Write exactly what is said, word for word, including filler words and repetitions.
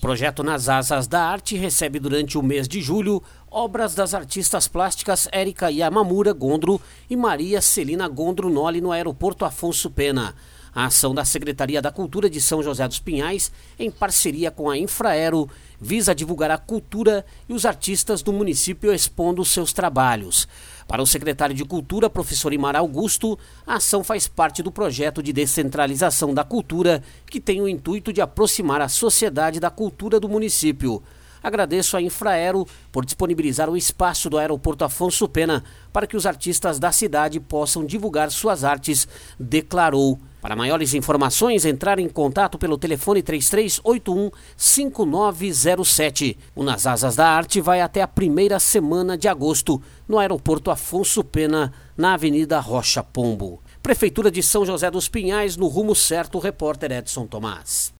projeto Nas Asas da Arte recebe durante o mês de julho obras das artistas plásticas Érica Yamamura Gondro e Maria Celina Gondro Noli no aeroporto Afonso Pena. A ação da Secretaria da Cultura de São José dos Pinhais, em parceria com a Infraero, visa divulgar a cultura e os artistas do município expondo seus trabalhos. Para o secretário de Cultura, professor Imar Augusto, a ação faz parte do projeto de descentralização da cultura, que tem o intuito de aproximar a sociedade da cultura do município. Agradeço à Infraero por disponibilizar o espaço do aeroporto Afonso Pena para que os artistas da cidade possam divulgar suas artes, declarou. Para maiores informações, entrar em contato pelo telefone três três oito um, cinco nove zero sete. O Nas Asas da Arte vai até a primeira semana de agosto, no aeroporto Afonso Pena, na Avenida Rocha Pombo. Prefeitura de São José dos Pinhais, no rumo certo, o repórter Edson Tomás.